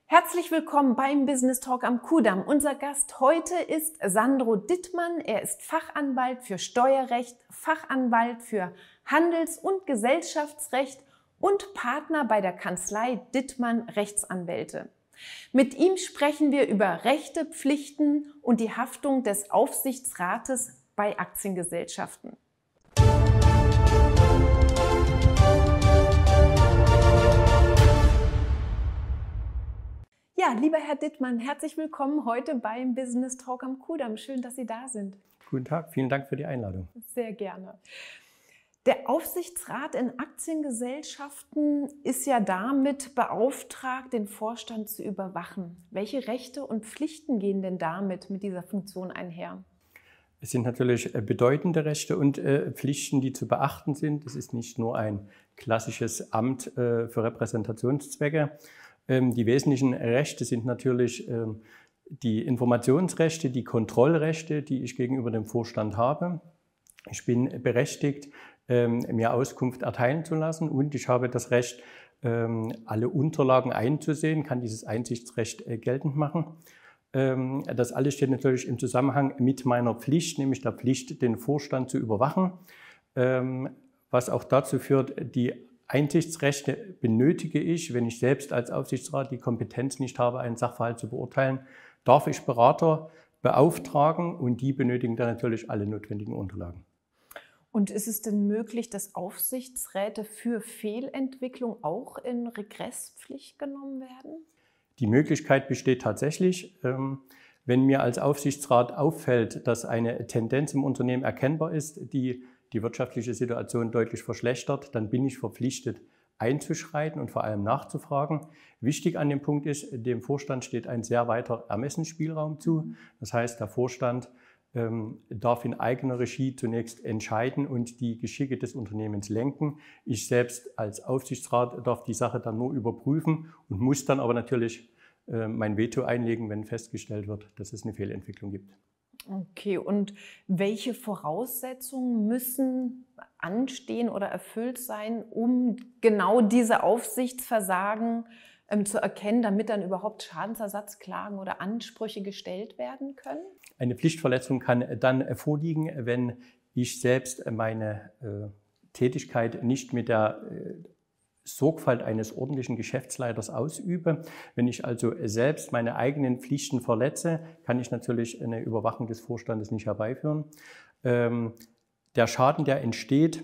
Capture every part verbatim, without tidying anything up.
Herzlich willkommen beim Business Talk am Kudamm. Unser Gast heute ist Sandro Dittmann. Er ist Fachanwalt für Steuerrecht, Fachanwalt für Handels- und Gesellschaftsrecht und Partner bei der Kanzlei Dittmann Rechtsanwälte. Mit ihm sprechen wir über Rechte, Pflichten und die Haftung des Aufsichtsrates bei Aktiengesellschaften. Ja, lieber Herr Dittmann, herzlich willkommen heute beim Business Talk am Kudamm. Schön, dass Sie da sind. Guten Tag, vielen Dank für die Einladung. Sehr gerne. Der Aufsichtsrat in Aktiengesellschaften ist ja damit beauftragt, den Vorstand zu überwachen. Welche Rechte und Pflichten gehen denn damit mit dieser Funktion einher? Es sind natürlich bedeutende Rechte und äh, Pflichten, die zu beachten sind. Es ist nicht nur ein klassisches Amt äh, für Repräsentationszwecke. Ähm, die wesentlichen Rechte sind natürlich ähm, die Informationsrechte, die Kontrollrechte, die ich gegenüber dem Vorstand habe. Ich bin berechtigt, ähm, mir Auskunft erteilen zu lassen, und ich habe das Recht, ähm, alle Unterlagen einzusehen, kann dieses Einsichtsrecht äh, geltend machen. Ähm, das alles steht natürlich im Zusammenhang mit meiner Pflicht, nämlich der Pflicht, den Vorstand zu überwachen, ähm, was auch dazu führt, die Einsichtsrechte benötige ich, wenn ich selbst als Aufsichtsrat die Kompetenz nicht habe, einen Sachverhalt zu beurteilen, darf ich Berater beauftragen, und die benötigen dann natürlich alle notwendigen Unterlagen. Und ist es denn möglich, dass Aufsichtsräte für Fehlentwicklung auch in Regresspflicht genommen werden? Die Möglichkeit besteht tatsächlich. Wenn mir als Aufsichtsrat auffällt, dass eine Tendenz im Unternehmen erkennbar ist, die die wirtschaftliche Situation deutlich verschlechtert, dann bin ich verpflichtet, einzuschreiten und vor allem nachzufragen. Wichtig an dem Punkt ist, dem Vorstand steht ein sehr weiter Ermessensspielraum zu. Das heißt, der Vorstand ähm, darf in eigener Regie zunächst entscheiden und die Geschicke des Unternehmens lenken. Ich selbst als Aufsichtsrat darf die Sache dann nur überprüfen und muss dann aber natürlich äh, mein Veto einlegen, wenn festgestellt wird, dass es eine Fehlentwicklung gibt. Okay, und welche Voraussetzungen müssen anstehen oder erfüllt sein, um genau diese Aufsichtsversagen ähm, zu erkennen, damit dann überhaupt Schadensersatzklagen oder Ansprüche gestellt werden können? Eine Pflichtverletzung kann dann vorliegen, wenn ich selbst meine äh, Tätigkeit nicht mit der äh, Sorgfalt eines ordentlichen Geschäftsleiters ausübe. Wenn ich also selbst meine eigenen Pflichten verletze, kann ich natürlich eine Überwachung des Vorstandes nicht herbeiführen. Ähm, der Schaden, der entsteht,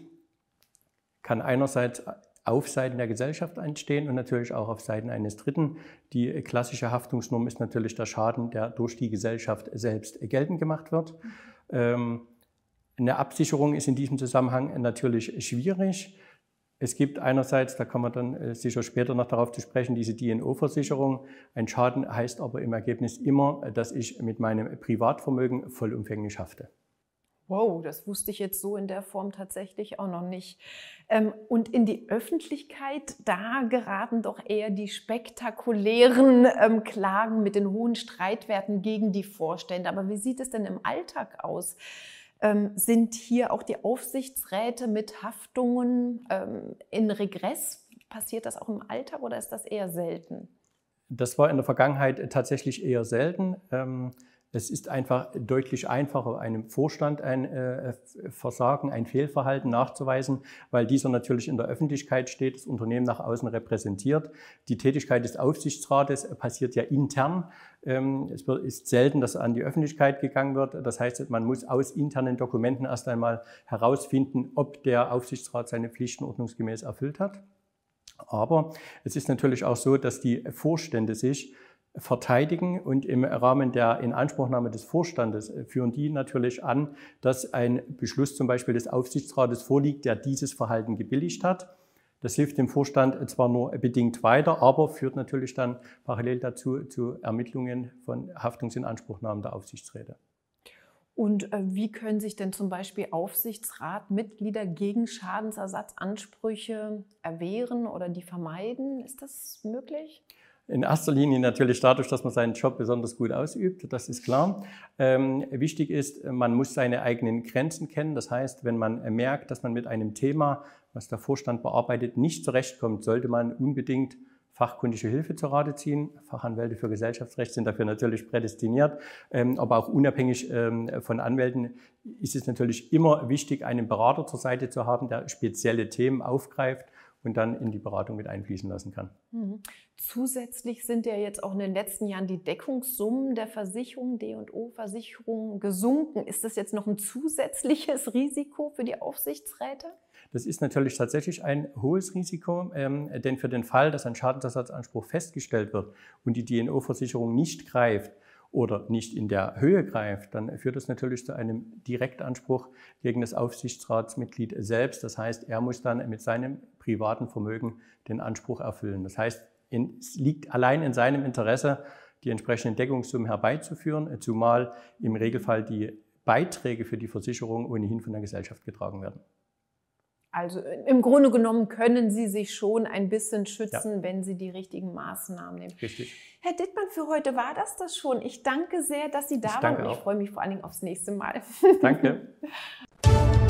kann einerseits auf Seiten der Gesellschaft entstehen und natürlich auch auf Seiten eines Dritten. Die klassische Haftungsnorm ist natürlich der Schaden, der durch die Gesellschaft selbst geltend gemacht wird. Ähm, eine Absicherung ist in diesem Zusammenhang natürlich schwierig. Es gibt einerseits, da kann man dann sicher später noch darauf zu sprechen, diese D N O-Versicherung. Ein Schaden heißt aber im Ergebnis immer, dass ich mit meinem Privatvermögen vollumfänglich hafte. Wow, das wusste ich jetzt so in der Form tatsächlich auch noch nicht. Und in die Öffentlichkeit, da geraten doch eher die spektakulären Klagen mit den hohen Streitwerten gegen die Vorstände. Aber wie sieht es denn im Alltag aus? Ähm, sind hier auch die Aufsichtsräte mit Haftungen ähm, in Regress? Passiert das auch im Alltag oder ist das eher selten? Das war in der Vergangenheit tatsächlich eher selten. Ähm, es ist einfach deutlich einfacher, einem Vorstand ein äh, Versagen, ein Fehlverhalten nachzuweisen, weil dieser natürlich in der Öffentlichkeit steht, das Unternehmen nach außen repräsentiert. Die Tätigkeit des Aufsichtsrates passiert ja intern. Ähm, es ist selten, dass an die Öffentlichkeit gegangen wird. Das heißt, man muss aus internen Dokumenten erst einmal herausfinden, ob der Aufsichtsrat seine Pflichten ordnungsgemäß erfüllt hat. Aber es ist natürlich auch so, dass die Vorstände sich verteidigen, und im Rahmen der Inanspruchnahme des Vorstandes führen die natürlich an, dass ein Beschluss zum Beispiel des Aufsichtsrates vorliegt, der dieses Verhalten gebilligt hat. Das hilft dem Vorstand zwar nur bedingt weiter, aber führt natürlich dann parallel dazu zu Ermittlungen von Haftungsinanspruchnahmen der Aufsichtsräte. Und äh, wie können sich denn zum Beispiel Aufsichtsratmitglieder gegen Schadensersatzansprüche erwehren oder die vermeiden? Ist das möglich? In erster Linie natürlich dadurch, dass man seinen Job besonders gut ausübt, das ist klar. Ähm, wichtig ist, man muss seine eigenen Grenzen kennen. Das heißt, wenn man merkt, dass man mit einem Thema, was der Vorstand bearbeitet, nicht zurechtkommt, sollte man unbedingt fachkundige Hilfe zu Rate ziehen. Fachanwälte für Gesellschaftsrecht sind dafür natürlich prädestiniert, ähm, aber auch unabhängig ähm, von Anwälten ist es natürlich immer wichtig, einen Berater zur Seite zu haben, der spezielle Themen aufgreift und dann in die Beratung mit einfließen lassen kann. Mhm. Zusätzlich sind ja jetzt auch in den letzten Jahren die Deckungssummen der Versicherungen, D und O-Versicherungen, gesunken. Ist das jetzt noch ein zusätzliches Risiko für die Aufsichtsräte? Das ist natürlich tatsächlich ein hohes Risiko, ähm, denn für den Fall, dass ein Schadensersatzanspruch festgestellt wird und die D und O-Versicherung nicht greift oder nicht in der Höhe greift, dann führt das natürlich zu einem Direktanspruch gegen das Aufsichtsratsmitglied selbst. Das heißt, er muss dann mit seinem privaten Vermögen den Anspruch erfüllen. Das heißt, es liegt allein in seinem Interesse, die entsprechenden Deckungssummen herbeizuführen, zumal im Regelfall die Beiträge für die Versicherung ohnehin von der Gesellschaft getragen werden. Also im Grunde genommen können Sie sich schon ein bisschen schützen, Ja. wenn Sie die richtigen Maßnahmen nehmen. Richtig. Herr Dittmann, für heute war das das schon. Ich danke sehr, dass Sie da Ich waren danke und ich auch. freue mich vor allen Dingen aufs nächste Mal. Danke.